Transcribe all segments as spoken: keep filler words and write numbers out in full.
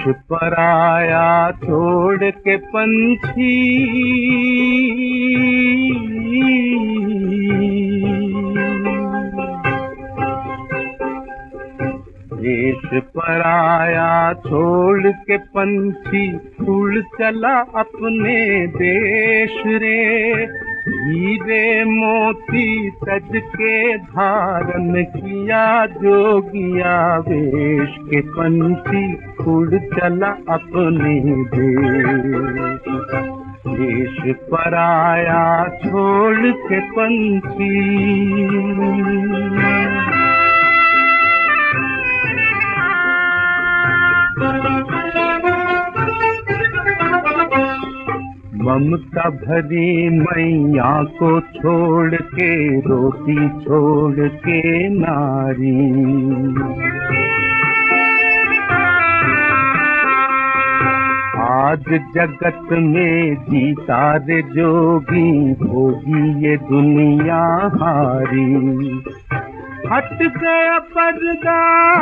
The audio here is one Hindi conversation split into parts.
पराया छोड़ के पंछी देश पराया छोड़ के पंछी उड़ चला अपने देश रे। हीरे मोती सज के धारण किया जोगिया वेश के पंछी उड़ चला अपने देश। देश पराया छोड़ के पंछी ममता भरी मैया को छोड़ के रोटी छोड़ के नारी। आज जगत में जीता रे जोगी होगी ये दुनिया हारी। हट गया पर्दा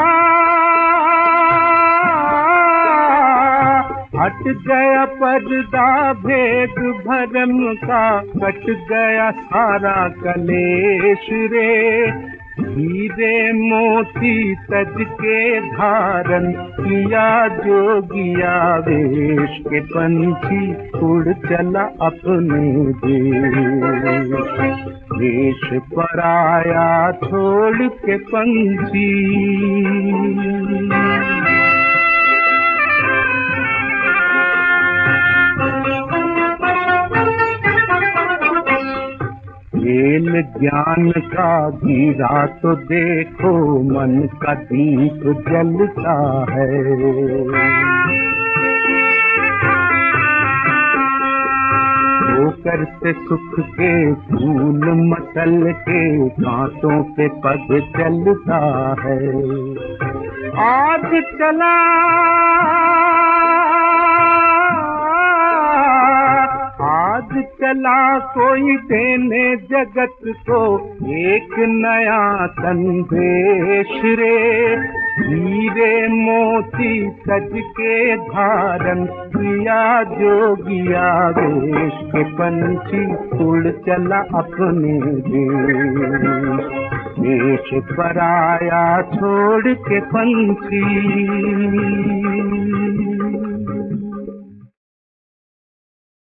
हट गया पर्दा भेद भरम का कट गया सारा कलेश रे। हीरे मोती सज के धारण किया जोगिया वेश के पंछी उड़ चला अपने देश। देश पराया छोड़ के पंछी खेल ज्ञान का गिरा तो देखो मन का दीप जलता है। ठोकर से सुख के फूल मसल के कांटों पे पग चलता है। आज चला आज चला कोई देने जगत को एक नया संदेश रे। हीरे मोती सज के धारण किया जोगिया वेश के पंछी उड़ चला अपने देश। देश पराया छोड़ के पंछी